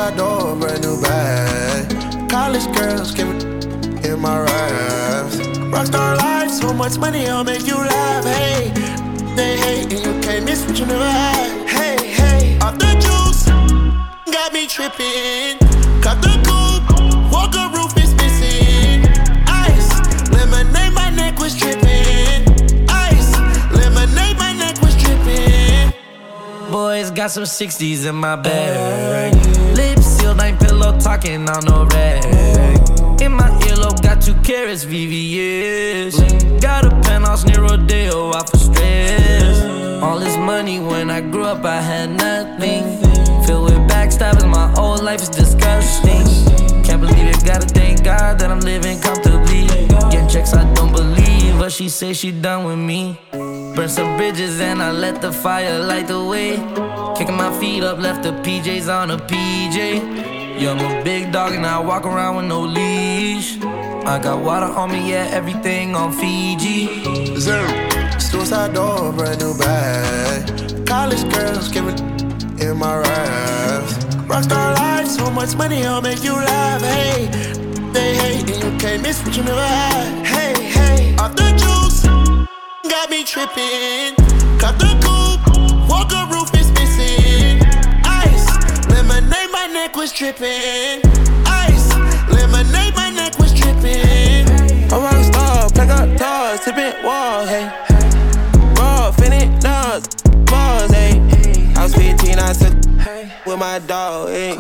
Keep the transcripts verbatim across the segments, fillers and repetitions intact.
Suicide door, brand new bag. College girls give it in my raps. Rockstar life, so much money, I'll make you laugh. Hey, they hate and you can't miss what you never had. Hey, hey, off the juice, got me tripping. Cut the coupe, Walker roof is missing. Ice, lemonade, my neck was tripping. Ice, lemonade, my neck was tripping. Boys got some sixties in my bag. Lips sealed, ain't pillow talking on no rag. In my earlobe, got two carats, V V S. Got a penthouse near Rodeo, out for stress. All this money, when I grew up, I had nothing. Filled with backstabbing, my whole life is disgusting. Can't believe it, gotta thank God that I'm living comfortably. Getting checks, I don't believe, but she say she done with me. Burn some bridges and I let the fire light the way. Kicking my feet up, left the P Js on a P J. Yeah, I'm a big dog and I walk around with no leash. I got water on me, yeah, everything on Fiji. Zero. Suicide door, brand new bag. College girls give it in my raps. Rockstar life, so much money, I'll make you laugh. Hey, they hate and you can't miss what you never had. Hey, hey, off the juice, got me tripping. Cut the coupe, Walker roof is missing. Ice, lemonade, my neck was tripping. Ice, lemonade, my neck was tripping. A rockstar, pack up doors, tipping walls, hey. Raw, finit, nuts, balls, hey. I was fifteen, I took with my dog, hey.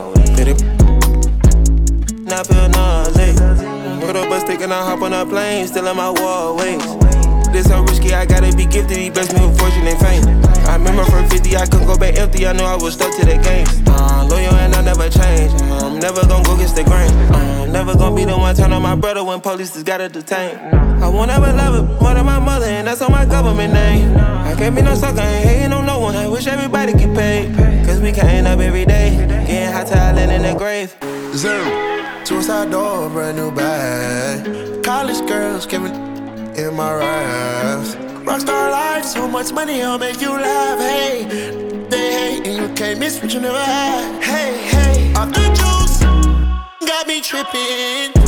Now I feel nauseous. Put up a stick and I hop on a plane, still in my wallways. This so risky, I gotta be gifted. He blessed me with fortune and fame. I remember from fifty, I couldn't go back empty. I knew I was stuck to the game. Uh, loyal and I never change. Uh, I'm never gonna go against the grain. Uh, I'm never gonna be the one turn on my brother when police just gotta detain. I won't ever love it more than my mother, and that's on my government name. I can't be no sucker, ain't hating on no one. I wish everybody get paid, cause we can't up every day. Getting hot talent in the grave. Zero. Suicide door, brand new bag. College girls give it in my raps. Rockstar life, so much money, I'll make you laugh. Hey, they hate and you can't miss what you never had. Hey, hey, off the juice, got me tripping.